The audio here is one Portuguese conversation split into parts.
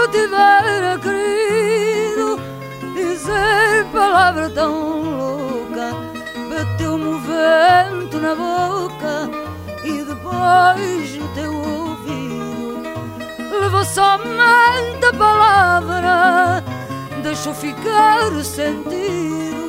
eu tivera querido dizer palavra tão louca, bateu-me o vento na boca e depois no teu ouvido levou somente a palavra, deixou ficar o sentido.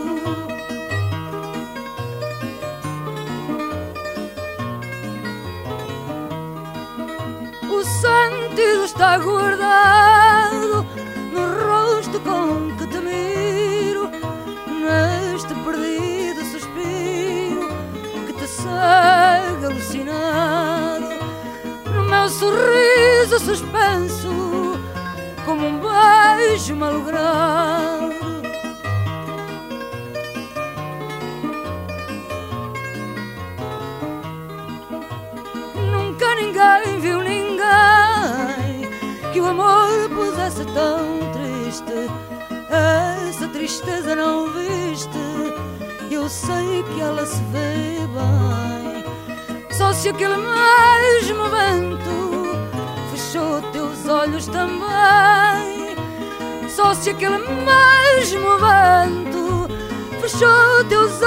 O sentido está guardado no rosto com que te miro, neste perdido suspiro que te segue alucinado, no meu sorriso suspenso como um beijo malogrado. Nunca ninguém viu ninguém que o amor pusesse tão triste, essa tristeza não viste, eu sei que ela se vê bem. Só se aquele mesmo vento fechou teus olhos também, só se aquele mesmo vento fechou teus